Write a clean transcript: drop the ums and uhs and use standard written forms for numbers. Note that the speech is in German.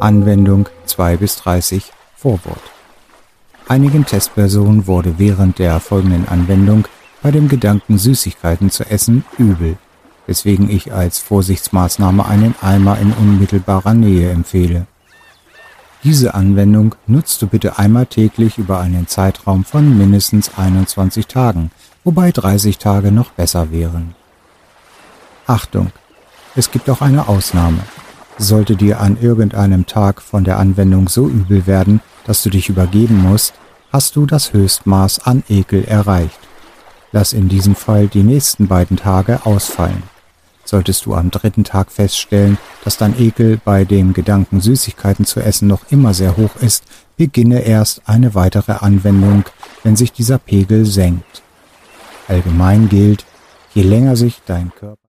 Anwendung 2-30 Vorwort. Einigen Testpersonen wurde während der folgenden Anwendung bei dem Gedanken, Süßigkeiten zu essen, übel, weswegen ich als Vorsichtsmaßnahme einen Eimer in unmittelbarer Nähe empfehle. Diese Anwendung nutzt du bitte einmal täglich über einen Zeitraum von mindestens 21 Tagen, wobei 30 Tage noch besser wären. Achtung! Es gibt auch eine Ausnahme. Sollte dir an irgendeinem Tag von der Anwendung so übel werden, dass du dich übergeben musst, hast du das Höchstmaß an Ekel erreicht. Lass in diesem Fall die nächsten beiden Tage ausfallen. Solltest du am 3. Tag feststellen, dass dein Ekel bei dem Gedanken, Süßigkeiten zu essen, noch immer sehr hoch ist, beginne erst eine weitere Anwendung, wenn sich dieser Pegel senkt. Allgemein gilt, je länger sich dein Körper